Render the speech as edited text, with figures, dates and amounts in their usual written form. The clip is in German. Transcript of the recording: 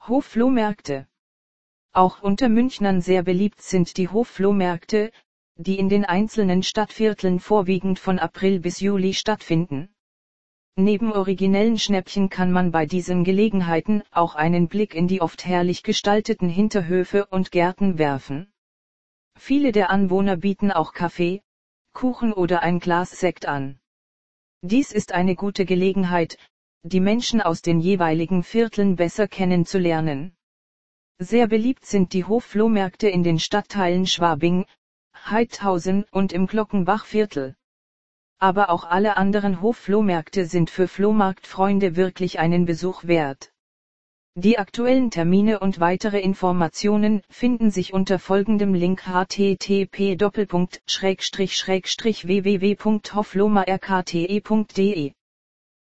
Hofflohmärkte. Auch unter Münchnern sehr beliebt sind die Hofflohmärkte, die in den einzelnen Stadtvierteln vorwiegend von April bis Juli stattfinden. Neben originellen Schnäppchen kann man bei diesen Gelegenheiten auch einen Blick in die oft herrlich gestalteten Hinterhöfe und Gärten werfen. Viele der Anwohner bieten auch Kaffee, Kuchen oder ein Glas Sekt an. Dies ist eine gute Gelegenheit, die Menschen aus den jeweiligen Vierteln besser kennenzulernen. Sehr beliebt sind die Hofflohmärkte in den Stadtteilen Schwabing, Heidhausen und im Glockenbachviertel. Aber auch alle anderen Hofflohmärkte sind für Flohmarktfreunde wirklich einen Besuch wert. Die aktuellen Termine und weitere Informationen finden sich unter folgendem Link: http://www.hofflohmarkte.de